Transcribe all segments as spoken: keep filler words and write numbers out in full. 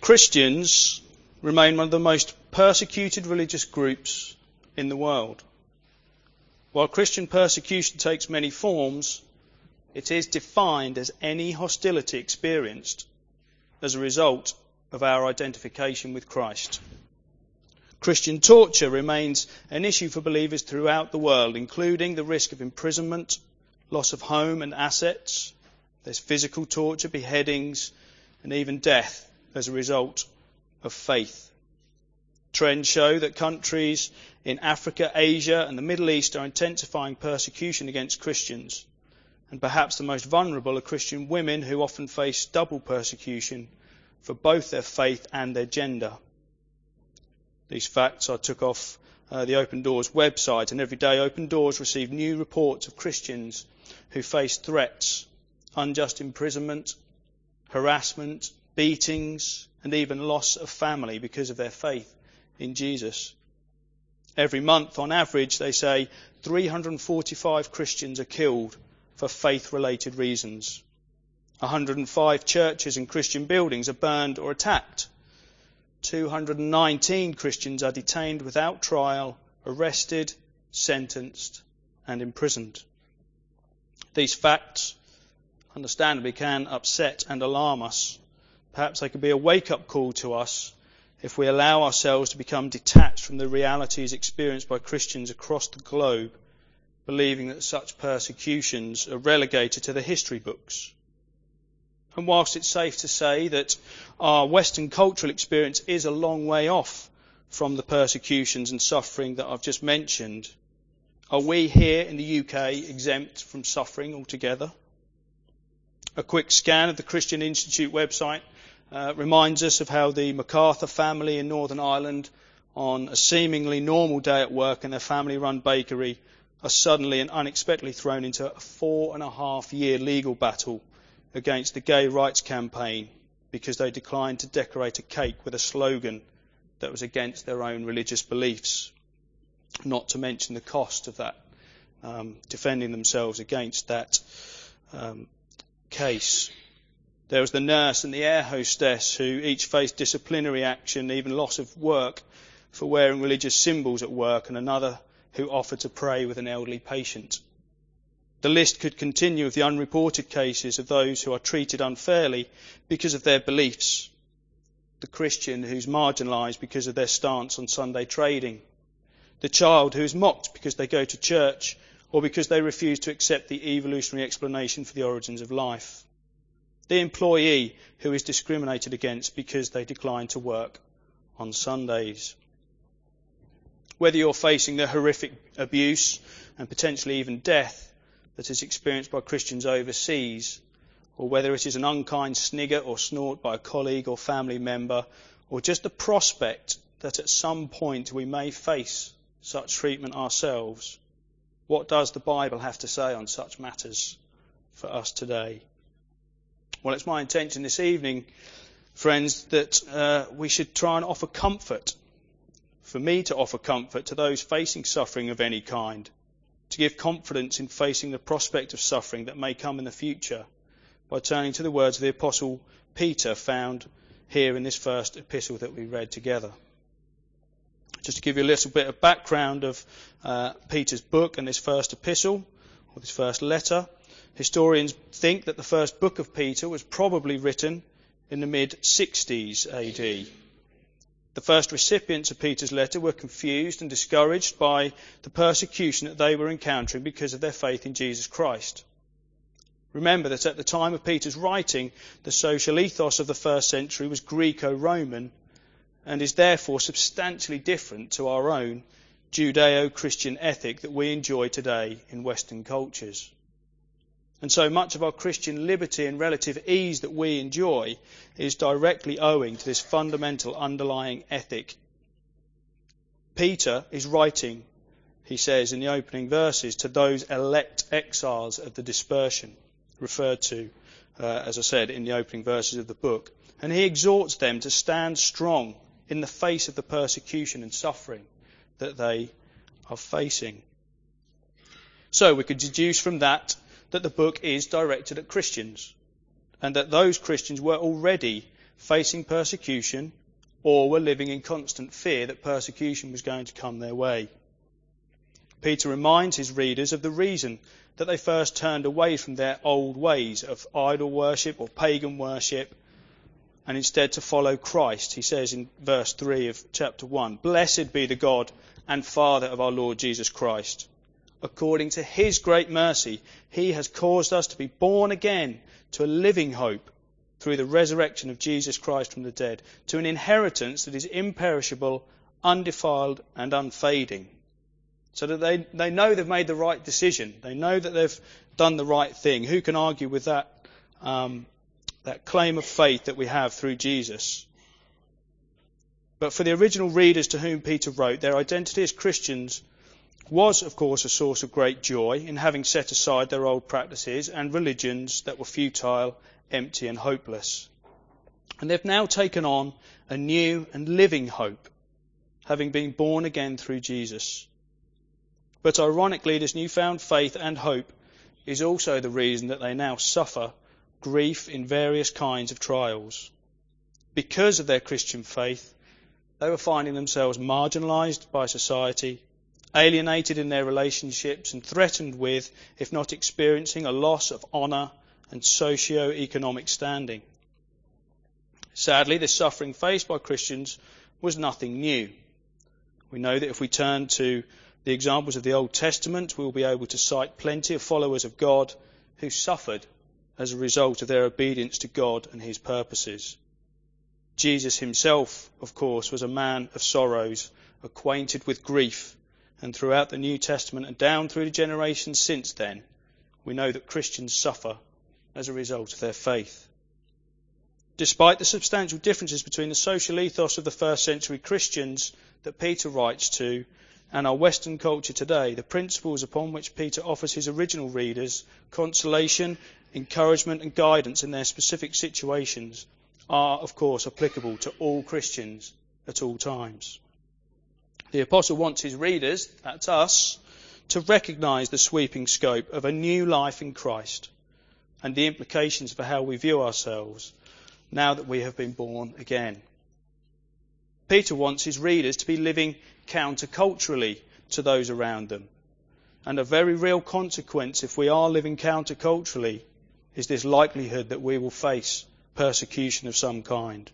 Christians remain one of the most persecuted religious groups in the world. While Christian persecution takes many forms, it is defined as any hostility experienced as a result of our identification with Christ. Christian torture remains an issue for believers throughout the world, including the risk of imprisonment, loss of home and assets. There's physical torture, beheadings, and even death as a result of faith. Trends show that countries in Africa, Asia, and the Middle East are intensifying persecution against Christians. And perhaps the most vulnerable are Christian women, who often face double persecution for both their faith and their gender. These facts I took off uh, the Open Doors website, and every day Open Doors receive new reports of Christians who face threats, unjust imprisonment, harassment, beatings, and even loss of family because of their faith in Jesus. Every month, on average, they say three hundred forty-five Christians are killed for faith-related reasons. one hundred five churches and Christian buildings are burned or attacked. two hundred nineteen Christians are detained without trial, arrested, sentenced, and imprisoned. These facts, understandably, can upset and alarm us. Perhaps they could be a wake-up call to us if we allow ourselves to become detached from the realities experienced by Christians across the globe, believing that such persecutions are relegated to the history books. And whilst it's safe to say that our Western cultural experience is a long way off from the persecutions and suffering that I've just mentioned, are we here in the U K exempt from suffering altogether? A quick scan of the Christian Institute website uh, reminds us of how the MacArthur family in Northern Ireland, on a seemingly normal day at work in their family-run bakery, are suddenly and unexpectedly thrown into a four and a half year legal battle against the gay rights campaign because they declined to decorate a cake with a slogan that was against their own religious beliefs, not to mention the cost of that, um, defending themselves against that um, case. There was the nurse and the air hostess who each faced disciplinary action, even loss of work for wearing religious symbols at work, and another who offered to pray with an elderly patient. The list could continue of the unreported cases of those who are treated unfairly because of their beliefs. The Christian who's marginalised because of their stance on Sunday trading. The child who is mocked because they go to church or because they refuse to accept the evolutionary explanation for the origins of life. The employee who is discriminated against because they decline to work on Sundays. Whether you're facing the horrific abuse and potentially even death that is experienced by Christians overseas, or whether it is an unkind snigger or snort by a colleague or family member, or just the prospect that at some point we may face such treatment ourselves, what does the Bible have to say on such matters for us today? Well, it's my intention this evening, friends, that uh, we should try and offer comfort, for me to offer comfort to those facing suffering of any kind, to give confidence in facing the prospect of suffering that may come in the future, by turning to the words of the Apostle Peter found here in this first epistle that we read together. Just to give you a little bit of background of uh, Peter's book and this first epistle, or this first letter, historians think that the first book of Peter was probably written in the mid sixties A D. The first recipients of Peter's letter were confused and discouraged by the persecution that they were encountering because of their faith in Jesus Christ. Remember that at the time of Peter's writing, the social ethos of the first century was Greco-Roman and is therefore substantially different to our own Judeo-Christian ethic that we enjoy today in Western cultures. And so much of our Christian liberty and relative ease that we enjoy is directly owing to this fundamental underlying ethic. Peter is writing, he says in the opening verses, to those elect exiles of the dispersion, referred to, uh, as I said, in the opening verses of the book. And he exhorts them to stand strong in the face of the persecution and suffering that they are facing. So we could deduce from that that the book is directed at Christians, and that those Christians were already facing persecution, or were living in constant fear that persecution was going to come their way. Peter reminds his readers of the reason that they first turned away from their old ways of idol worship or pagan worship and instead to follow Christ. He says in verse three of chapter one, "Blessed be the God and Father of our Lord Jesus Christ. According to his great mercy, he has caused us to be born again to a living hope through the resurrection of Jesus Christ from the dead, to an inheritance that is imperishable, undefiled and unfading." So that they, they know they've made the right decision. They know that they've done the right thing. Who can argue with that, um, that claim of faith that we have through Jesus? But for the original readers to whom Peter wrote, their identity as Christians was, of course, a source of great joy in having set aside their old practices and religions that were futile, empty and hopeless. And they've now taken on a new and living hope, having been born again through Jesus. But ironically, this newfound faith and hope is also the reason that they now suffer grief in various kinds of trials. Because of their Christian faith, they were finding themselves marginalised by society, alienated in their relationships and threatened with, if not experiencing, a loss of honour and socio-economic standing. Sadly, this suffering faced by Christians was nothing new. We know that if we turn to the examples of the Old Testament, we will be able to cite plenty of followers of God who suffered as a result of their obedience to God and his purposes. Jesus himself, of course, was a man of sorrows, acquainted with grief, and throughout the New Testament and down through the generations since then, we know that Christians suffer as a result of their faith. Despite the substantial differences between the social ethos of the first century Christians that Peter writes to and our Western culture today, the principles upon which Peter offers his original readers consolation, encouragement and guidance in their specific situations are, of course, applicable to all Christians at all times. The Apostle wants his readers, that's us, to recognise the sweeping scope of a new life in Christ and the implications for how we view ourselves now that we have been born again. Peter wants his readers to be living counterculturally to those around them. And a very real consequence, if we are living counterculturally, is this likelihood that we will face persecution of some kind.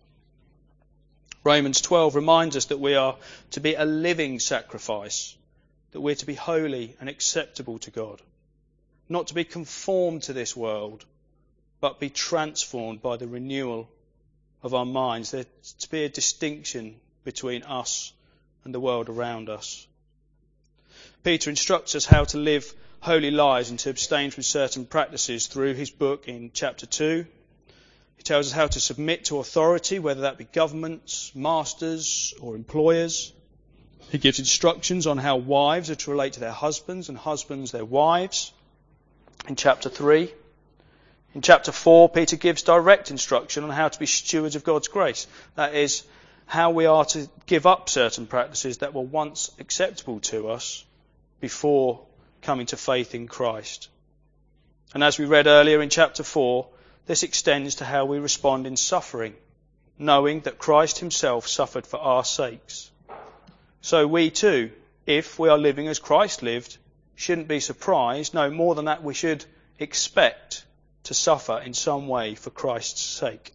Romans twelve reminds us that we are to be a living sacrifice, that we're to be holy and acceptable to God, not to be conformed to this world, but be transformed by the renewal of our minds. There's to be a distinction between us and the world around us. Peter instructs us how to live holy lives and to abstain from certain practices through his book in chapter two. He tells us how to submit to authority, whether that be governments, masters or employers. He gives instructions on how wives are to relate to their husbands and husbands their wives in chapter three. In chapter four, Peter gives direct instruction on how to be stewards of God's grace. That is, how we are to give up certain practices that were once acceptable to us before coming to faith in Christ. And as we read earlier in chapter four, this extends to how we respond in suffering, knowing that Christ himself suffered for our sakes. So we too, if we are living as Christ lived, shouldn't be surprised. No, more than that, we should expect to suffer in some way for Christ's sake.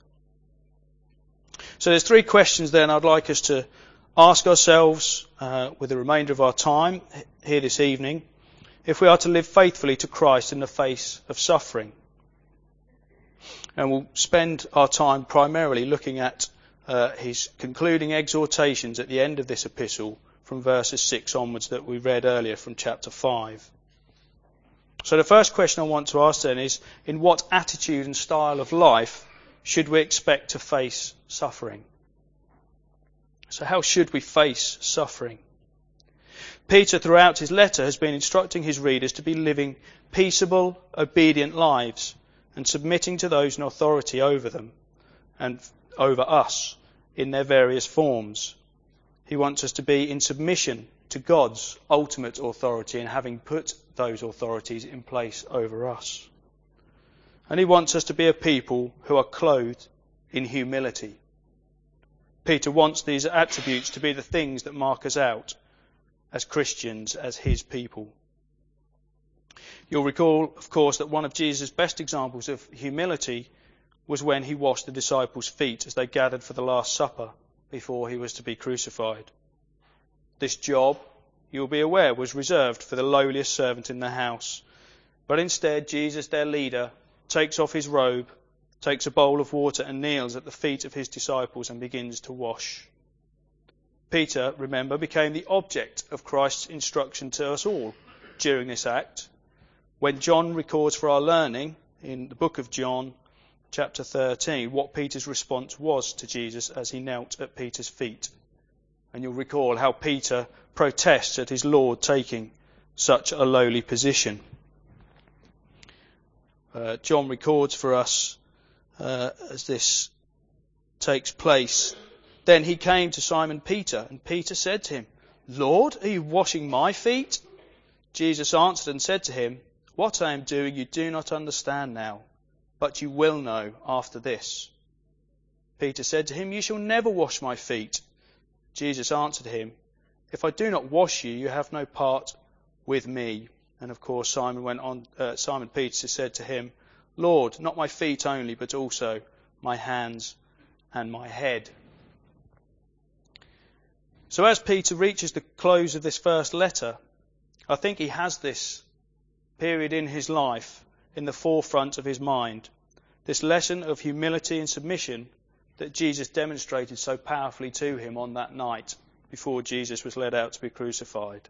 So there's three questions then I'd like us to ask ourselves uh, with the remainder of our time here this evening, if we are to live faithfully to Christ in the face of suffering. And we'll spend our time primarily looking at uh, his concluding exhortations at the end of this epistle from verses six onwards that we read earlier from chapter five. So the first question I want to ask then is, in what attitude and style of life should we expect to face suffering? So how should we face suffering? Peter, throughout his letter, has been instructing his readers to be living peaceable, obedient lives and submitting to those in authority over them and over us in their various forms. He wants us to be in submission to God's ultimate authority and having put those authorities in place over us. And he wants us to be a people who are clothed in humility. Peter wants these attributes to be the things that mark us out as Christians, as his people. You'll recall, of course, that one of Jesus' best examples of humility was when he washed the disciples' feet as they gathered for the Last Supper before he was to be crucified. This job, you'll be aware, was reserved for the lowliest servant in the house. But instead, Jesus, their leader, takes off his robe, takes a bowl of water and kneels at the feet of his disciples and begins to wash. Peter, remember, became the object of Christ's instruction to us all during this act. When John records for our learning in the book of John, chapter thirteen, what Peter's response was to Jesus as he knelt at Peter's feet. And you'll recall how Peter protests at his Lord taking such a lowly position. Uh, John records for us uh, as this takes place. Then he came to Simon Peter, and Peter said to him, "Lord, are you washing my feet?" Jesus answered and said to him, "What I am doing you do not understand now, but you will know after this." Peter said to him, "You shall never wash my feet." Jesus answered him, "If I do not wash you, you have no part with me." And of course Simon went on. Uh, Simon Peter said to him, "Lord, not my feet only, but also my hands and my head." So as Peter reaches the close of this first letter, I think he has this period in his life in the forefront of his mind, this lesson of humility and submission that Jesus demonstrated so powerfully to him on that night before Jesus was led out to be crucified.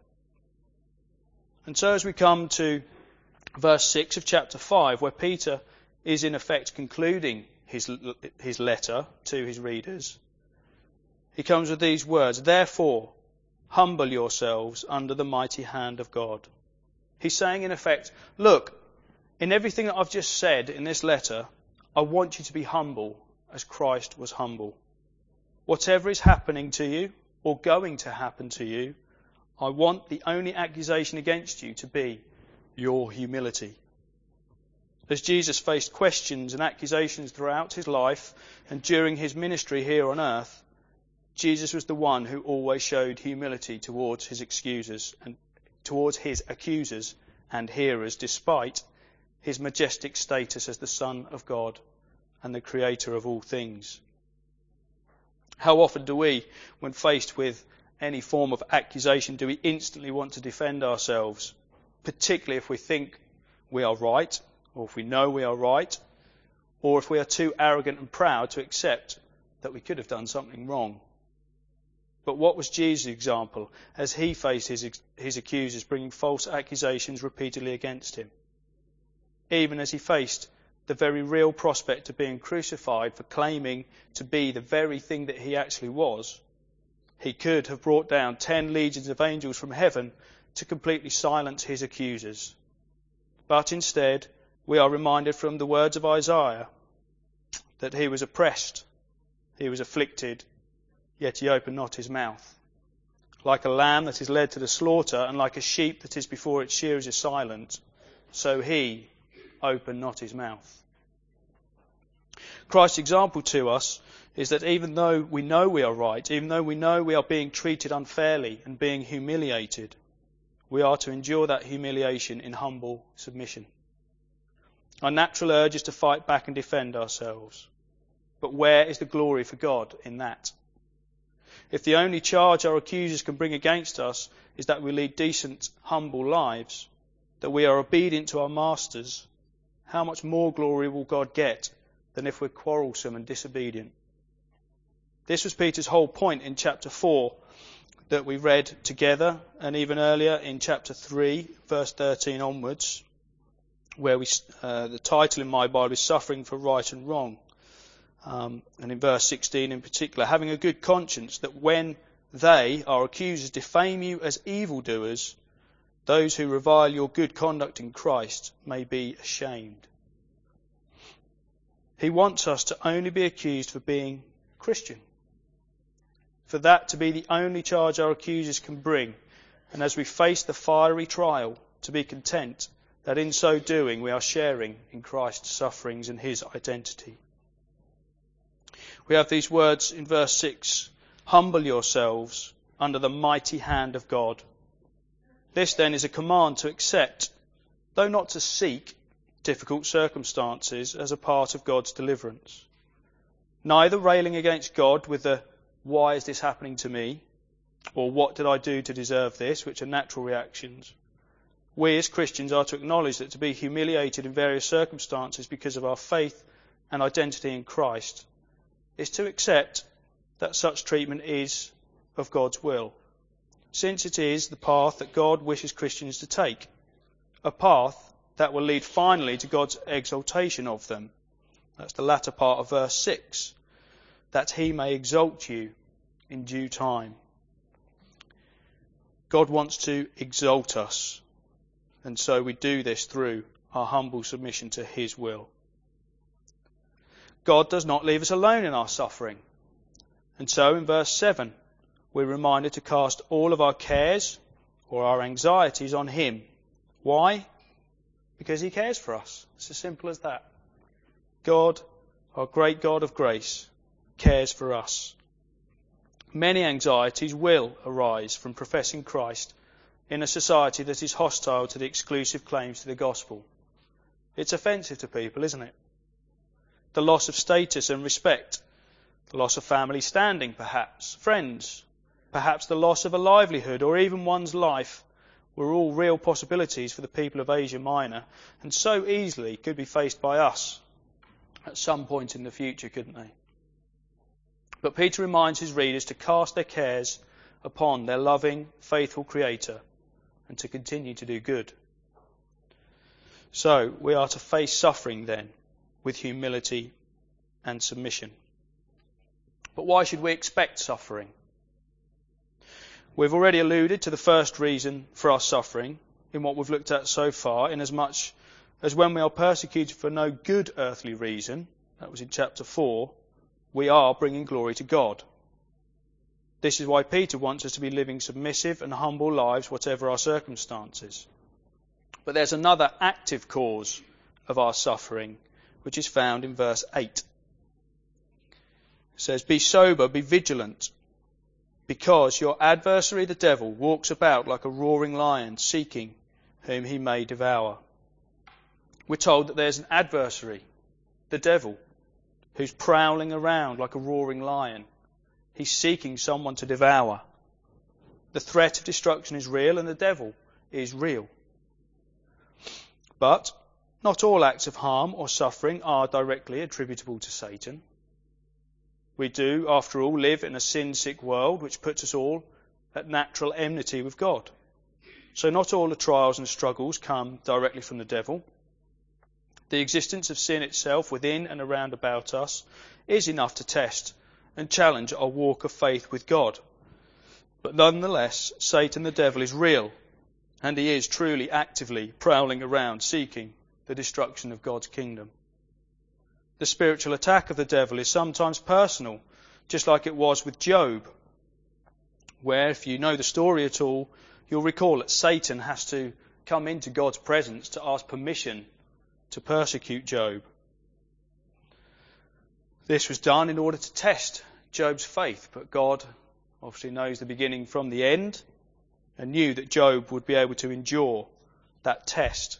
And so as we come to verse six of chapter five, where Peter is in effect concluding his, his letter to his readers, he comes with these words, "Therefore, humble yourselves under the mighty hand of God." He's saying in effect, look, in everything that I've just said in this letter, I want you to be humble as Christ was humble. Whatever is happening to you or going to happen to you, I want the only accusation against you to be your humility. As Jesus faced questions and accusations throughout his life and during his ministry here on earth, Jesus was the one who always showed humility towards his accusers and towards his accusers and hearers, despite his majestic status as the Son of God and the Creator of all things. How often do we, when faced with any form of accusation, do we instantly want to defend ourselves, particularly if we think we are right, or if we know we are right, or if we are too arrogant and proud to accept that we could have done something wrong? But what was Jesus' example as he faced his, his accusers bringing false accusations repeatedly against him? Even as he faced the very real prospect of being crucified for claiming to be the very thing that he actually was, he could have brought down ten legions of angels from heaven to completely silence his accusers. But instead, we are reminded from the words of Isaiah that he was oppressed, he was afflicted, yet he opened not his mouth. Like a lamb that is led to the slaughter, and like a sheep that is before its shearers is silent, so he opened not his mouth. Christ's example to us is that even though we know we are right, even though we know we are being treated unfairly and being humiliated, we are to endure that humiliation in humble submission. Our natural urge is to fight back and defend ourselves. But where is the glory for God in that? If the only charge our accusers can bring against us is that we lead decent, humble lives, that we are obedient to our masters, how much more glory will God get than if we're quarrelsome and disobedient? This was Peter's whole point in chapter four that we read together, and even earlier in chapter three, verse thirteen onwards, where we, uh, the title in my Bible is Suffering for Right and Wrong. Um, and in verse sixteen in particular, having a good conscience that when they, our accusers, defame you as evildoers, those who revile your good conduct in Christ may be ashamed. He wants us to only be accused for being Christian, for that to be the only charge our accusers can bring, and as we face the fiery trial, to be content that in so doing we are sharing in Christ's sufferings and his identity. We have these words in verse six, humble yourselves under the mighty hand of God. This then is a command to accept, though not to seek, difficult circumstances as a part of God's deliverance. Neither railing against God with the, why is this happening to me? Or what did I do to deserve this, which are natural reactions. We as Christians are to acknowledge that to be humiliated in various circumstances because of our faith and identity in Christ is to accept that such treatment is of God's will, since it is the path that God wishes Christians to take, a path that will lead finally to God's exaltation of them. That's the latter part of verse six, that he may exalt you in due time. God wants to exalt us, and so we do this through our humble submission to his will. God does not leave us alone in our suffering, and so in verse seven we're reminded to cast all of our cares or our anxieties on him. Why? Because he cares for us. It's as simple as that. God, our great God of grace, cares for us. Many anxieties will arise from professing Christ in a society that is hostile to the exclusive claims to the gospel. It's offensive to people, isn't it? The loss of status and respect, the loss of family standing perhaps, friends, perhaps the loss of a livelihood or even one's life were all real possibilities for the people of Asia Minor, and so easily could be faced by us at some point in the future, couldn't they? But Peter reminds his readers to cast their cares upon their loving, faithful Creator and to continue to do good. So we are to face suffering then with humility and submission. But why should we expect suffering? We've already alluded to the first reason for our suffering in what we've looked at so far, inasmuch as when we are persecuted for no good earthly reason, that was in chapter four, we are bringing glory to God. This is why Peter wants us to be living submissive and humble lives, whatever our circumstances. But there's another active cause of our suffering, which is found in verse eight. It says, be sober, be vigilant, because your adversary the devil walks about like a roaring lion, seeking whom he may devour. We're told that there's an adversary, the devil, who's prowling around like a roaring lion. He's seeking someone to devour. The threat of destruction is real and the devil is real. But not all acts of harm or suffering are directly attributable to Satan. We do, after all, live in a sin-sick world which puts us all at natural enmity with God. So not all the trials and struggles come directly from the devil. The existence of sin itself within and around about us is enough to test and challenge our walk of faith with God. But nonetheless, Satan the devil is real, and he is truly actively prowling around seeking the destruction of God's kingdom. The spiritual attack of the devil is sometimes personal, just like it was with Job, where, if you know the story at all, you'll recall that Satan has to come into God's presence to ask permission to persecute Job. This was done in order to test Job's faith, but God obviously knows the beginning from the end and knew that Job would be able to endure that test.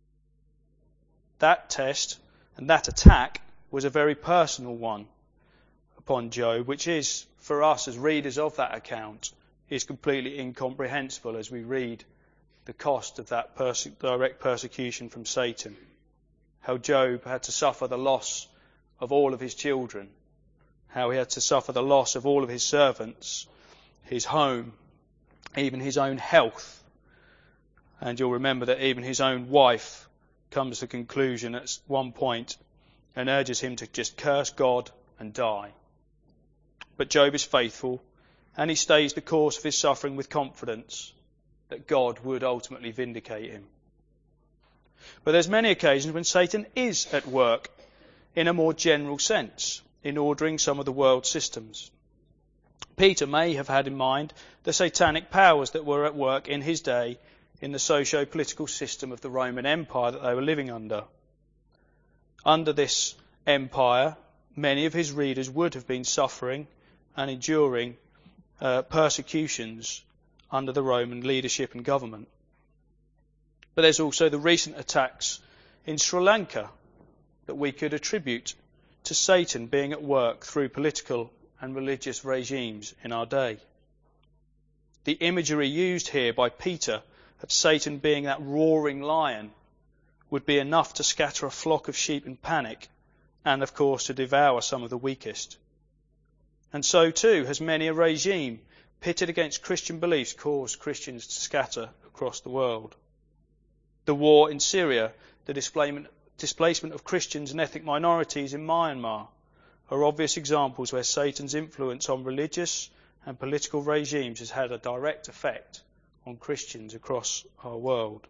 That test and that attack was a very personal one upon Job, which is, for us as readers of that account, is completely incomprehensible as we read the cost of that perse- direct persecution from Satan. How Job had to suffer the loss of all of his children, how he had to suffer the loss of all of his servants, his home, even his own health. And you'll remember that even his own wife comes to the conclusion at one point and urges him to just curse God and die. But Job is faithful, and he stays the course of his suffering with confidence that God would ultimately vindicate him. But there's many occasions when Satan is at work in a more general sense, in ordering some of the world systems. Peter may have had in mind the satanic powers that were at work in his day in the socio-political system of the Roman Empire that they were living under. Under this empire, many of his readers would have been suffering and enduring uh, persecutions under the Roman leadership and government. But there's also the recent attacks in Sri Lanka that we could attribute to Satan being at work through political and religious regimes in our day. The imagery used here by Peter of Satan being that roaring lion would be enough to scatter a flock of sheep in panic and, of course, to devour some of the weakest. And so too has many a regime pitted against Christian beliefs caused Christians to scatter across the world. The war in Syria, the displacement, displacement of Christians and ethnic minorities in Myanmar are obvious examples where Satan's influence on religious and political regimes has had a direct effect on Christians across our world.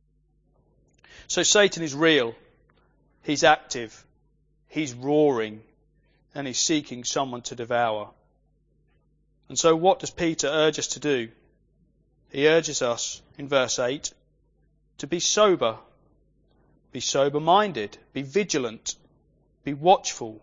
So Satan is real, he's active, he's roaring, and he's seeking someone to devour. And so what does Peter urge us to do? He urges us in verse eight to be sober, be sober-minded, be vigilant, be watchful.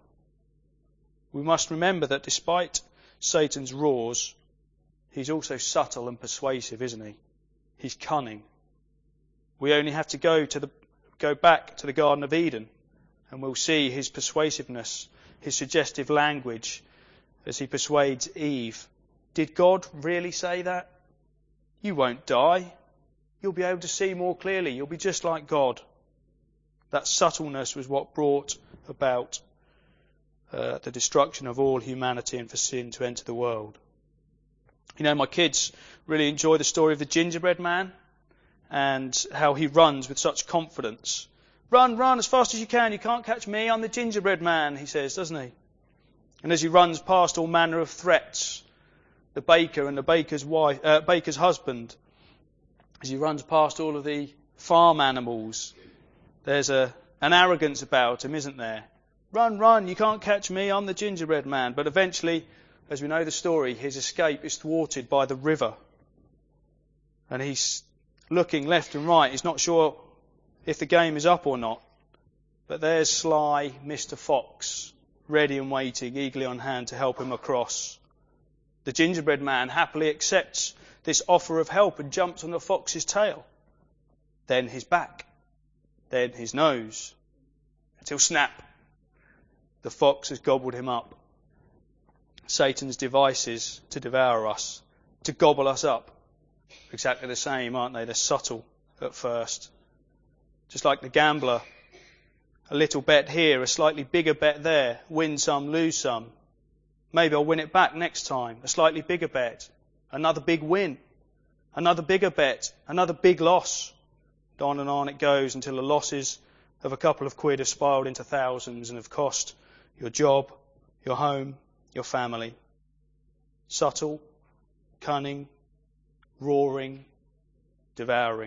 We must remember that despite Satan's roars, he's also subtle and persuasive, isn't he? He's cunning. We only have to go to the go back to the Garden of Eden and we'll see his persuasiveness, his suggestive language as he persuades Eve. Did God really say that? You won't die. You'll be able to see more clearly. You'll be just like God. That subtleness was what brought about uh, the destruction of all humanity and for sin to enter the world. You know, my kids really enjoy the story of the gingerbread man and how he runs with such confidence. Run, run as fast as you can. You can't catch me. I'm the gingerbread man, he says, doesn't he? And as he runs past all manner of threats, the baker and the baker's wife, uh, baker's husband, as he runs past all of the farm animals, there's a, an arrogance about him, isn't there? Run, run, you can't catch me, I'm the gingerbread man. But eventually, as we know the story, his escape is thwarted by the river. And he's looking left and right. He's not sure if the game is up or not. But there's sly Mister Fox, ready and waiting, eagerly on hand to help him across. The gingerbread man happily accepts this offer of help and jumps on the fox's tail. Then his back. Then his nose. Until snap, the fox has gobbled him up. Satan's devices to devour us, to gobble us up, exactly the same, aren't they? They're subtle at first. Just like the gambler, a little bet here, a slightly bigger bet there, win some, lose some. Maybe I'll win it back next time, a slightly bigger bet, another big win, another bigger bet, another big loss. On and on it goes until the losses of a couple of quid have spiraled into thousands and have cost your job, your home, your family. Subtle, cunning, roaring, devouring.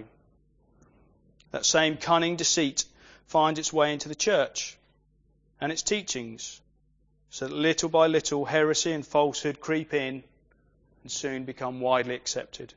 That same cunning deceit finds its way into the church and its teachings, so that little by little heresy and falsehood creep in and soon become widely accepted.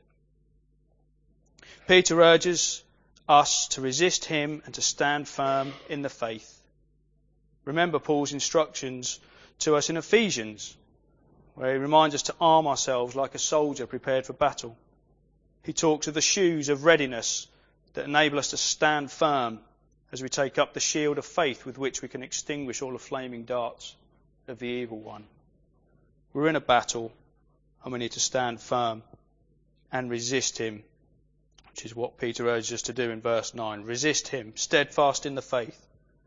Peter urges us to resist him and to stand firm in the faith. Remember Paul's instructions to us in Ephesians, where he reminds us to arm ourselves like a soldier prepared for battle. He talks of the shoes of readiness that enable us to stand firm as we take up the shield of faith with which we can extinguish all the flaming darts of the evil one. We're in a battle and we need to stand firm and resist him, which is what Peter urges us to do in verse nine. Resist him, steadfast in the faith.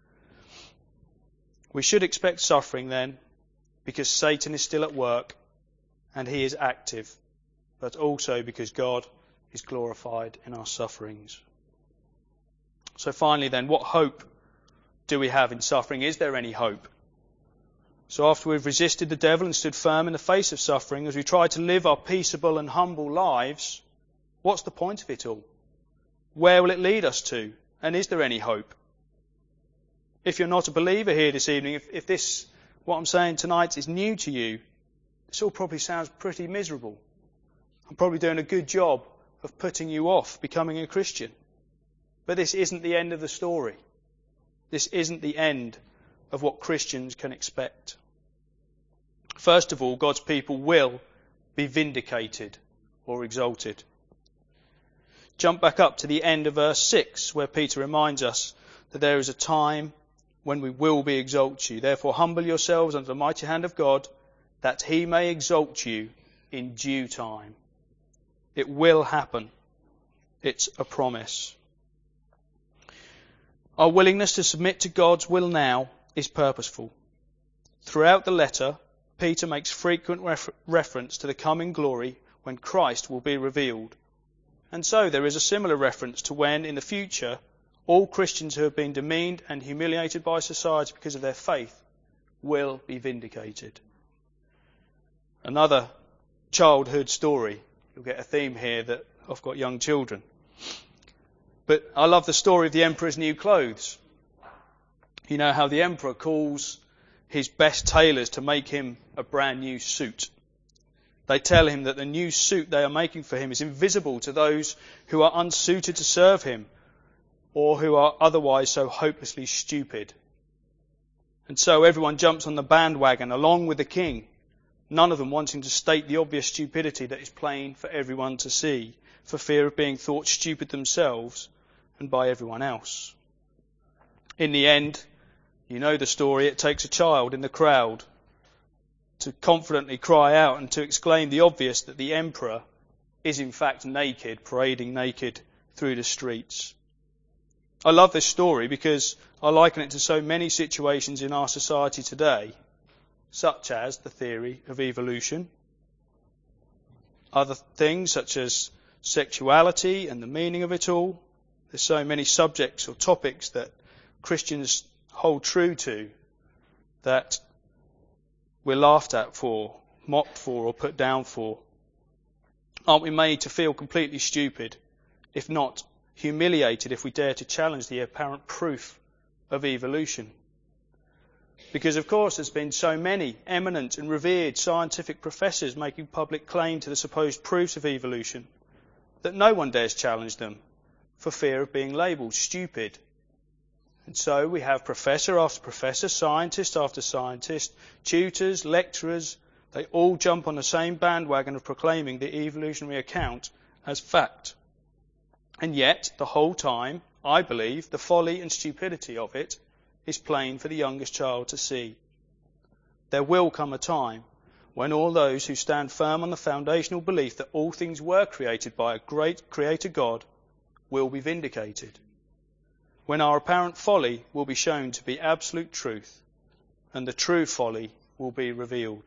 We should expect suffering then, because Satan is still at work and he is active, but also because God is glorified in our sufferings. So finally then, what hope do we have in suffering? Is there any hope? So after we've resisted the devil and stood firm in the face of suffering, as we try to live our peaceable and humble lives, what's the point of it all? Where will it lead us to? And is there any hope? If you're not a believer here this evening, if, if this, what I'm saying tonight, is new to you, this all probably sounds pretty miserable. I'm probably doing a good job of putting you off becoming a Christian. But this isn't the end of the story. This isn't the end of what Christians can expect. First of all, God's people will be vindicated or exalted. Jump back up to the end of verse six, where Peter reminds us that there is a time when we will be exalted you. Therefore humble yourselves under the mighty hand of God, that he may exalt you in due time. It will happen. It's a promise. Our willingness to submit to God's will now is purposeful. Throughout the letter, Peter makes frequent refer- reference to the coming glory when Christ will be revealed. And so there is a similar reference to when, in the future, all Christians who have been demeaned and humiliated by society because of their faith will be vindicated. Another childhood story. You'll get a theme here that I've got young children. But I love the story of the emperor's new clothes. You know how the emperor calls his best tailors to make him a brand new suit. They tell him that the new suit they are making for him is invisible to those who are unsuited to serve him or who are otherwise so hopelessly stupid. And so everyone jumps on the bandwagon along with the king, none of them wanting to state the obvious stupidity that is plain for everyone to see, for fear of being thought stupid themselves and by everyone else. In the end, you know the story, it takes a child in the crowd to confidently cry out and to exclaim the obvious that the emperor is in fact naked, parading naked through the streets. I love this story because I liken it to so many situations in our society today, such as the theory of evolution, other things such as sexuality and the meaning of it all. There's so many subjects or topics that Christians hold true to that we're laughed at for, mocked for, or put down for. Aren't we made to feel completely stupid, if not humiliated, if we dare to challenge the apparent proof of evolution? Because, of course, there's been so many eminent and revered scientific professors making public claim to the supposed proofs of evolution that no one dares challenge them for fear of being labelled stupid. And so we have professor after professor, scientist after scientist, tutors, lecturers, they all jump on the same bandwagon of proclaiming the evolutionary account as fact. And yet, the whole time, I believe, the folly and stupidity of it is plain for the youngest child to see. There will come a time when all those who stand firm on the foundational belief that all things were created by a great creator God will be vindicated, when our apparent folly will be shown to be absolute truth and the true folly will be revealed.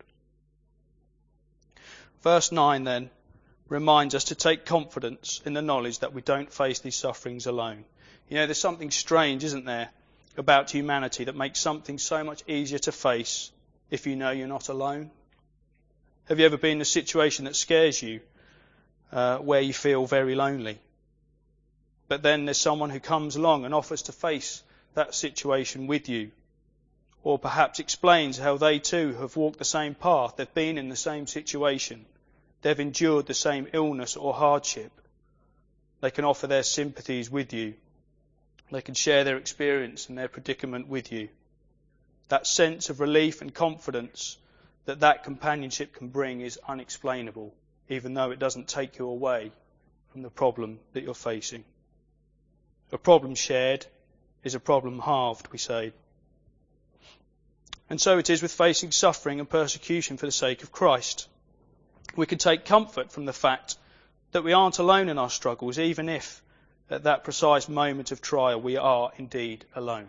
Verse nine then reminds us to take confidence in the knowledge that we don't face these sufferings alone. You know, there's something strange, isn't there, about humanity that makes something so much easier to face if you know you're not alone. Have you ever been in a situation that scares you, uh, where you feel very lonely? But then there's someone who comes along and offers to face that situation with you, or perhaps explains how they too have walked the same path, they've been in the same situation, they've endured the same illness or hardship. They can offer their sympathies with you. They can share their experience and their predicament with you. That sense of relief and confidence that that companionship can bring is unexplainable, even though it doesn't take you away from the problem that you're facing. A problem shared is a problem halved, we say. And so it is with facing suffering and persecution for the sake of Christ. We can take comfort from the fact that we aren't alone in our struggles, even if at that precise moment of trial we are indeed alone.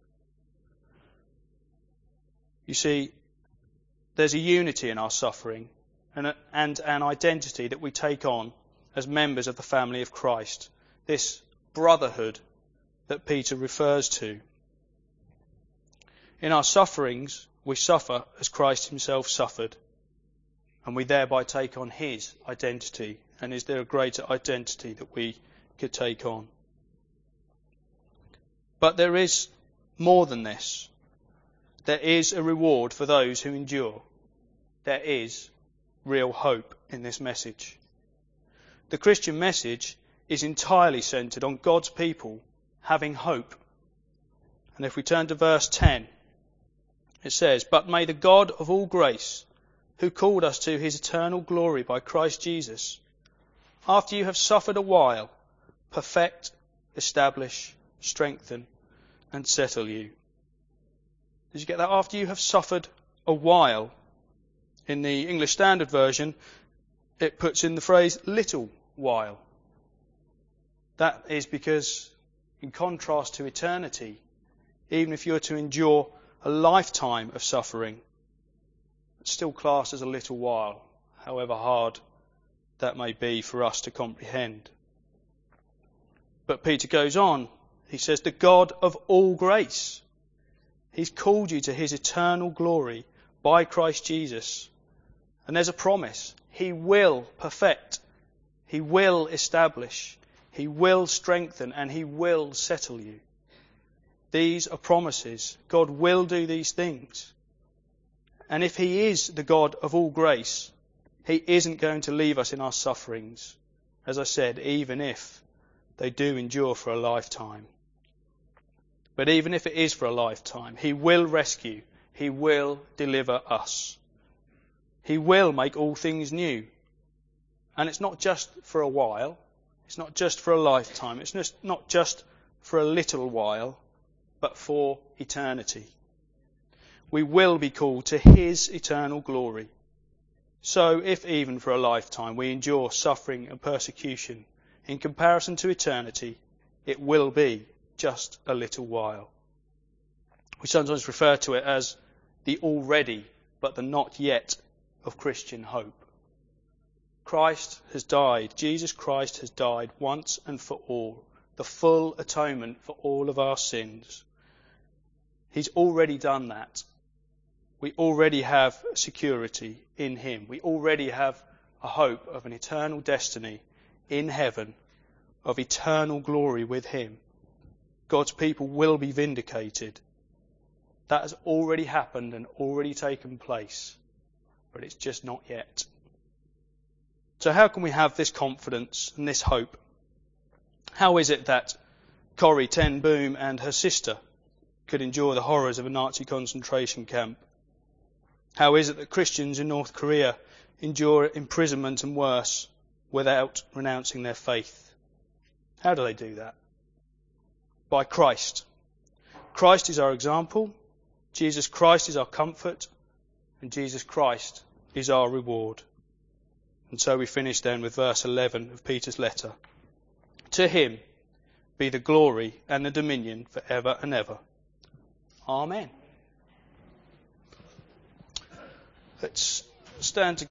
You see, there's a unity in our suffering and, a, and an identity that we take on as members of the family of Christ. This brotherhood that Peter refers to. In our sufferings, we suffer as Christ himself suffered, and we thereby take on his identity. And is there a greater identity that we could take on? But there is more than this. There is a reward for those who endure. There is real hope in this message. The Christian message is entirely centred on God's people having hope. And if we turn to verse ten, It says, "But may the God of all grace, who called us to his eternal glory by Christ Jesus, after you have suffered a while, perfect, establish, strengthen, and settle you." Did you get that? After you have suffered a while. In the English Standard Version, it puts in the phrase little while. That is because, in contrast to eternity, even if you were to endure a lifetime of suffering, it's still classed as a little while, however hard that may be for us to comprehend. But Peter goes on. He says, the God of all grace. He's called you to his eternal glory by Christ Jesus. And there's a promise. He will perfect. He will establish. He will strengthen, and he will settle you. These are promises. God will do these things. And if he is the God of all grace, he isn't going to leave us in our sufferings, as I said, even if they do endure for a lifetime. But even if it is for a lifetime, he will rescue. He will deliver us. He will make all things new. And it's not just for a while. It's not just for a lifetime. It's just not just for a little while, but for eternity. We will be called to his eternal glory. So if even for a lifetime we endure suffering and persecution, in comparison to eternity, it will be just a little while. We sometimes refer to it as the already but the not yet of Christian hope. Christ has died. Jesus Christ has died once and for all. The full atonement for all of our sins. He's already done that. We already have security in him. We already have a hope of an eternal destiny in heaven, of eternal glory with him. God's people will be vindicated. That has already happened and already taken place, but it's just not yet. So how can we have this confidence and this hope? How is it that Corrie ten Boom and her sister could endure the horrors of a Nazi concentration camp? How is it that Christians in North Korea endure imprisonment and worse without renouncing their faith? How do they do that? By Christ. Christ is our example. Jesus Christ is our comfort. And Jesus Christ is our reward. And so we finish then with verse eleven of Peter's letter. To him be the glory and the dominion for ever and ever. Amen. Let's stand together.